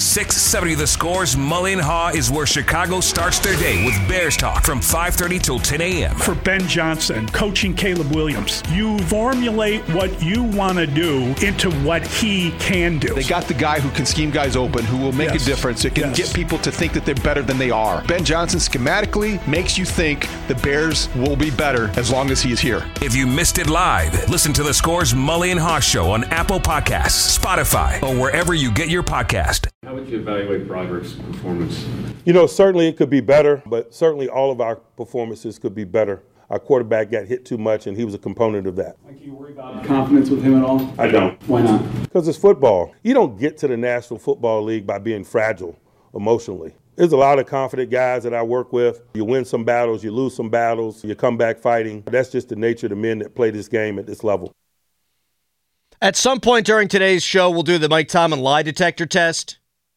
670 The Score's Mully and Haw is where Chicago starts their day with Bears talk from 5:30 till 10 a.m. For Ben Johnson, coaching Caleb Williams, you formulate what you want to do into what he can do. They got the guy who can scheme guys open, who will make a difference. It can get people to think that they're better than they are. Ben Johnson schematically makes you think the Bears will be better as long as he is here. If you missed it live, listen to The Score's Mully and Haw Show on Apple Podcasts, Spotify, or wherever you get your podcast. How would you evaluate Broderick's performance? Certainly it could be better, but certainly all of our performances could be better. Our quarterback got hit too much, and he was a component of that. Do you worry about confidence with him at all? I don't. Why not? Because it's football. You don't get to the National Football League by being fragile emotionally. There's a lot of confident guys that I work with. You win some battles, you lose some battles, you come back fighting. That's just the nature of the men that play this game at this level. At some point during today's show, we'll do the Mike Tomlin lie detector test.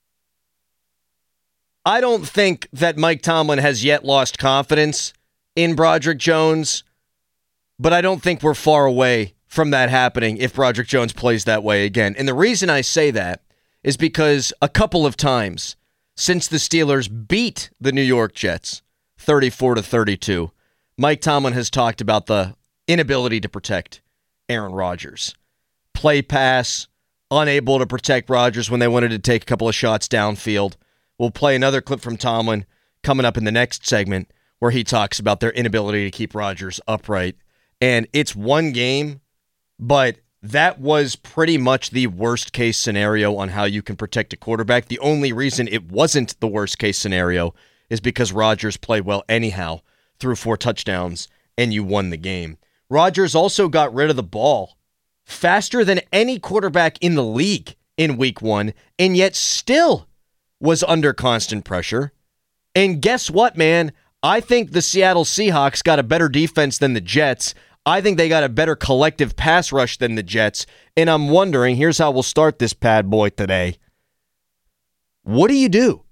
I don't think that Mike Tomlin has yet lost confidence in Broderick Jones, but I don't think we're far away from that happening if Broderick Jones plays that way again. And the reason I say that is because a couple of times since the Steelers beat the New York Jets 34-32, Mike Tomlin has talked about the inability to protect Aaron Rodgers. Play pass, unable to protect Rodgers when they wanted to take a couple of shots downfield. We'll play another clip from Tomlin coming up in the next segment where he talks about their inability to keep Rodgers upright. And it's one game, but that was pretty much the worst-case scenario on how you can protect a quarterback. The only reason it wasn't the worst-case scenario is because Rodgers played well anyhow, threw 4 touchdowns, and you won the game. Rodgers also got rid of the ball faster than any quarterback in the league in week 1, and yet still was under constant pressure. And guess what, man? I think the Seattle Seahawks got a better defense than the Jets. I think they got a better collective pass rush than the Jets. And I'm wondering, here's how we'll start this bad boy today. What do you do?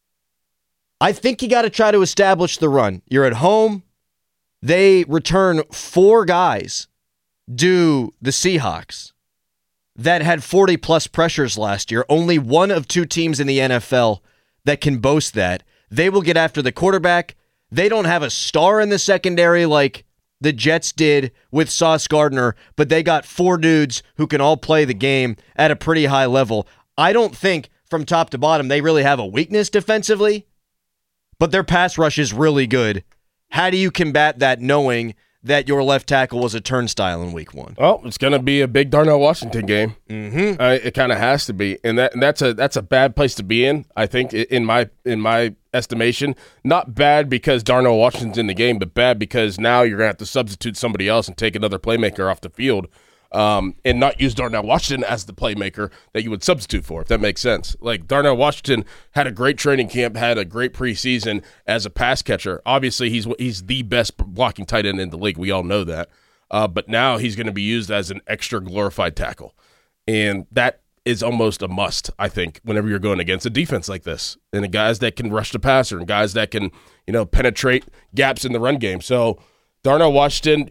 I think you got to try to establish the run. You're at home. They return 4 guys, do the Seahawks, that had 40-plus pressures last year. Only one of 2 teams in the NFL that can boast that. They will get after the quarterback. They don't have a star in the secondary like the Jets did with Sauce Gardner, but they got 4 dudes who can all play the game at a pretty high level. I don't think from top to bottom they really have a weakness defensively, but their pass rush is really good. How do you combat that knowing that your left tackle was a turnstile in week 1? Well, it's going to be a big Darnell Washington game. Mm-hmm. It kind of has to be, and that's a bad place to be in. I think in my estimation, not bad because Darnell Washington's in the game, but bad because now you're going to have to substitute somebody else and take another playmaker off the field, and not use Darnell Washington as the playmaker that you would substitute for, if that makes sense. Like, Darnell Washington had a great training camp, had a great preseason as a pass catcher. Obviously, he's the best blocking tight end in the league. We all know that. But now he's going to be used as an extra glorified tackle. And that is almost a must, I think, whenever you're going against a defense like this. And the guys that can rush the passer and guys that can, penetrate gaps in the run game. So Darnell Washington,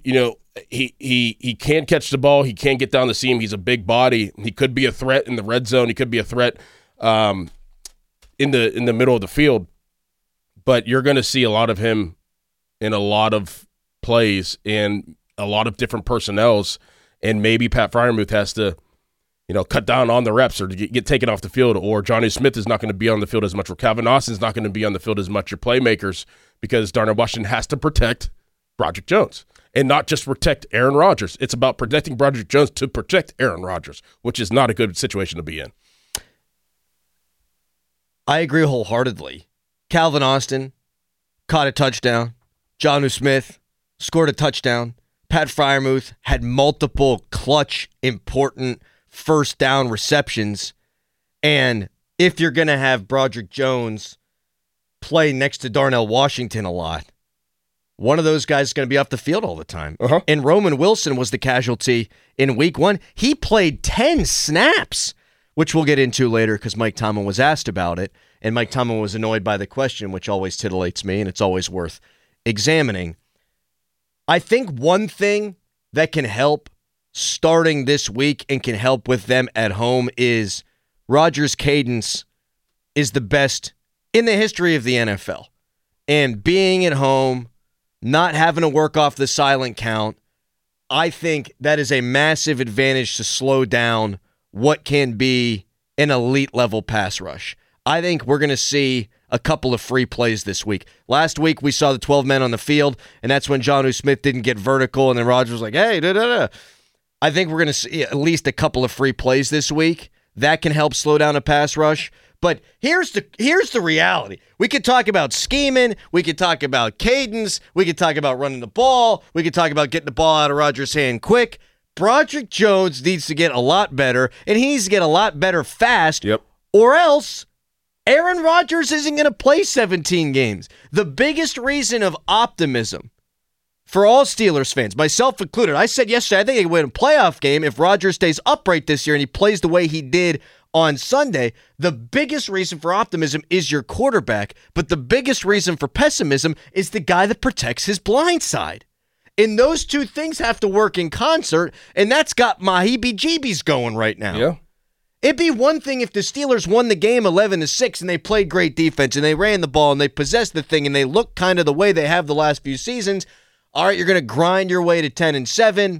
he can catch the ball. He can get down the seam. He's a big body. He could be a threat in the red zone. He could be a threat in the middle of the field. But you're going to see a lot of him in a lot of plays and a lot of different personnels. And maybe Pat Freiermuth has to, cut down on the reps or to get taken off the field, or Johnny Smith is not going to be on the field as much, or Calvin Austin's not going to be on the field as much, your playmakers, because Darnell Washington has to protect Broderick Jones and not just protect Aaron Rodgers. It's about protecting Broderick Jones to protect Aaron Rodgers, which is not a good situation to be in. I agree wholeheartedly. Calvin Austin caught a touchdown. Jonnu Smith scored a touchdown. Pat Freiermuth had multiple clutch, important first down receptions. And if you're going to have Broderick Jones play next to Darnell Washington a lot, one of those guys is going to be off the field all the time. Uh-huh. And Roman Wilson was the casualty in week 1. He played 10 snaps, which we'll get into later because Mike Tomlin was asked about it. And Mike Tomlin was annoyed by the question, which always titillates me, and it's always worth examining. I think one thing that can help starting this week and can help with them at home is Rodgers' cadence is the best in the history of the NFL. And being at home, not having to work off the silent count, I think that is a massive advantage to slow down what can be an elite level pass rush. I think we're going to see a couple of free plays this week. Last week, we saw the 12 men on the field, and that's when Jonnu Smith didn't get vertical, and then Rodgers was like, hey, da-da-da. I think we're going to see at least a couple of free plays this week. That can help slow down a pass rush. But here's the reality. We could talk about scheming. We could talk about cadence. We could talk about running the ball. We could talk about getting the ball out of Rodgers' hand quick. Broderick Jones needs to get a lot better, and he needs to get a lot better fast, or else Aaron Rodgers isn't going to play 17 games. The biggest reason of optimism for all Steelers fans, myself included, I said yesterday, I think they win a playoff game if Rodgers stays upright this year and he plays the way he did on Sunday. The biggest reason for optimism is your quarterback, but the biggest reason for pessimism is the guy that protects his blind side. And those two things have to work in concert, and that's got my heebie-jeebies going right now. Yeah. It'd be one thing if the Steelers won the game 11-6 and they played great defense and they ran the ball and they possessed the thing and they looked kind of the way they have the last few seasons. All right, you're going to grind your way to 10-7.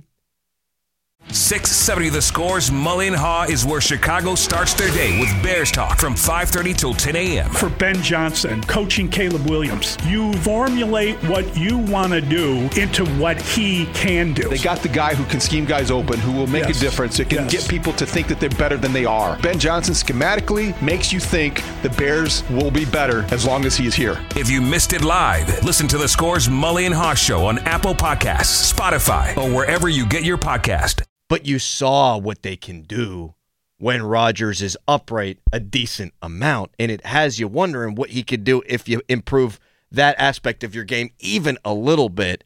670 The Score's Mully and Haw is where Chicago starts their day with Bears talk from 5:30 till 10 a.m. For Ben Johnson, coaching Caleb Williams, you formulate what you want to do into what he can do. They got the guy who can scheme guys open, who will make a difference. It can get people to think that they're better than they are. Ben Johnson schematically makes you think the Bears will be better as long as he is here. If you missed it live, listen to The Score's Mully and Haw Show on Apple Podcasts, Spotify, or wherever you get your podcast. But you saw what they can do when Rodgers is upright a decent amount, and it has you wondering what he could do if you improve that aspect of your game even a little bit.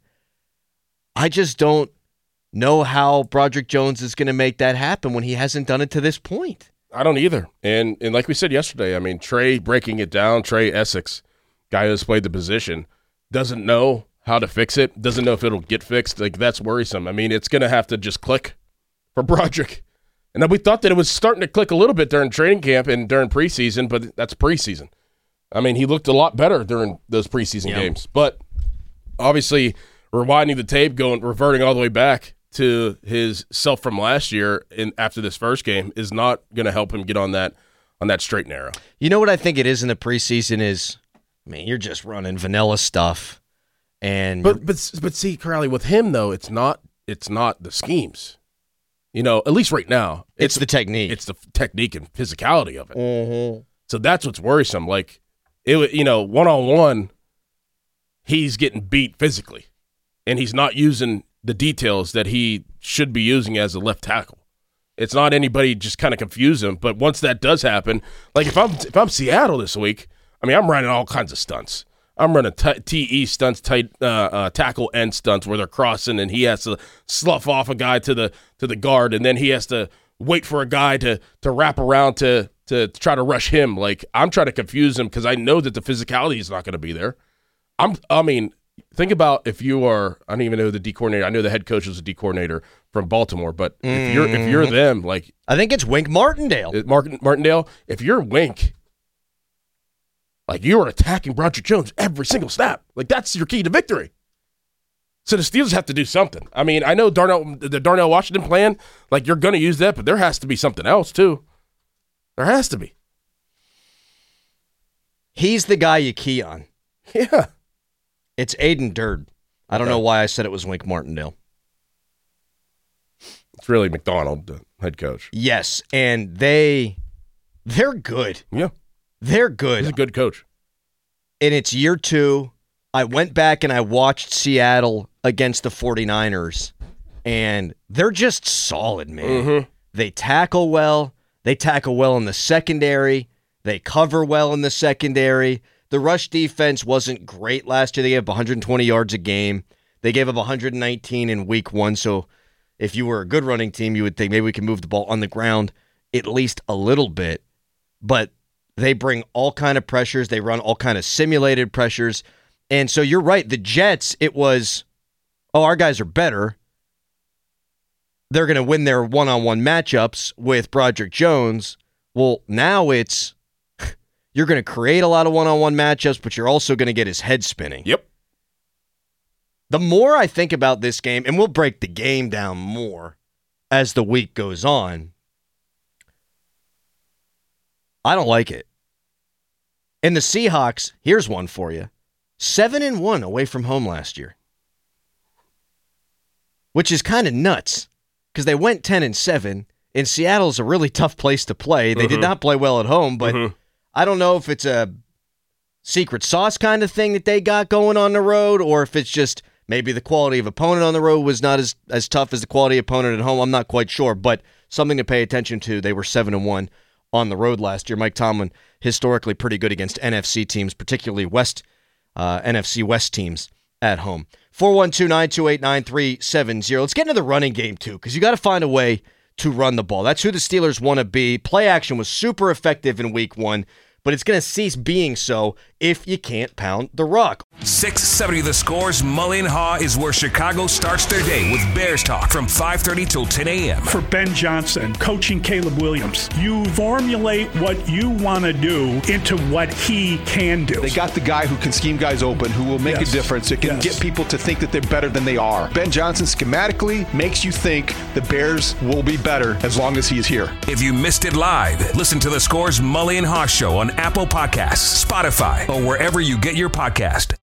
I just don't know how Broderick Jones is going to make that happen when he hasn't done it to this point. I don't either. And like we said yesterday, I mean, Trey breaking it down, Trey Essex, guy who's played the position, doesn't know how to fix it, doesn't know if it'll get fixed. Like, that's worrisome. I mean, it's going to have to just click for Broderick. And then we thought that it was starting to click a little bit during training camp and during preseason, but that's preseason. I mean, he looked a lot better during those preseason games. But obviously, rewinding the tape, reverting all the way back to his self from last year after this first game is not going to help him get on that straight and narrow. You know what I think it is in the preseason is, I mean, you're just running vanilla stuff. And but see, Crowley, with him though, it's not the schemes. You know, at least right now, it's the technique. It's the technique and physicality of it. Mm-hmm. So that's what's worrisome. Like, one-on-one, he's getting beat physically, and he's not using the details that he should be using as a left tackle. It's not anybody just kind of confuse him. But once that does happen, like if I'm Seattle this week, I mean, I'm running all kinds of stunts. I'm running TE stunts, tight tackle end stunts where they're crossing, and he has to slough off a guy to the guard, and then he has to wait for a guy to wrap around to try to rush him. Like, I'm trying to confuse him because I know that the physicality is not going to be there. I mean, think about if you are. I don't even know the D coordinator. I know the head coach was a D coordinator from Baltimore, but if you're them, like, I think it's Wink Martindale. Martindale. If you're Wink, like, you are attacking Broderick Jones every single snap. Like, that's your key to victory. So the Steelers have to do something. I mean, I know the Darnell Washington plan, like, you're going to use that, but there has to be something else, too. There has to be. He's the guy you key on. Yeah. It's Aiden Durd. I don't know why I said it was Wink Martindale. It's really McDonald, the head coach. Yes, and they're good. Yeah. They're good. He's a good coach. And it's year 2. I went back and I watched Seattle against the 49ers, and they're just solid, man. Mm-hmm. They tackle well. They tackle well in the secondary. They cover well in the secondary. The rush defense wasn't great last year. They gave up 120 yards a game. They gave up 119 in week 1, so if you were a good running team, you would think maybe we can move the ball on the ground at least a little bit. But they bring all kind of pressures. They run all kind of simulated pressures. And so you're right. The Jets, it was, our guys are better. They're going to win their one-on-one matchups with Broderick Jones. Well, now you're You're going to create a lot of one-on-one matchups, but you're also going to get his head spinning. Yep. The more I think about this game, and we'll break the game down more as the week goes on, I don't like it. And the Seahawks, here's one for you, 7-1 away from home last year, which is kind of nuts because they went 10-7, and Seattle's a really tough place to play. They did not play well at home, but I don't know if it's a secret sauce kind of thing that they got going on the road or if it's just maybe the quality of opponent on the road was not as tough as the quality of opponent at home. I'm not quite sure, but something to pay attention to. They were 7-1 on the road last year. Mike Tomlin, historically pretty good against NFC teams, particularly NFC West teams at home. 412-928-9370. Let's get into the running game, too, because you got to find a way to run the ball. That's who the Steelers want to be. Play action was super effective in week 1, but it's going to cease being so if you can't pound the rock. 670 The Score's Mully and Haw is where Chicago starts their day with Bears talk from 5:30 till 10 a.m. For Ben Johnson, coaching Caleb Williams, you formulate what you want to do into what he can do. They got the guy who can scheme guys open, who will make a difference. It can get people to think that they're better than they are. Ben Johnson schematically makes you think the Bears will be better as long as he is here. If you missed it live, listen to The Score's Mully and Haw Show on Apple Podcasts, Spotify, or wherever you get your podcast.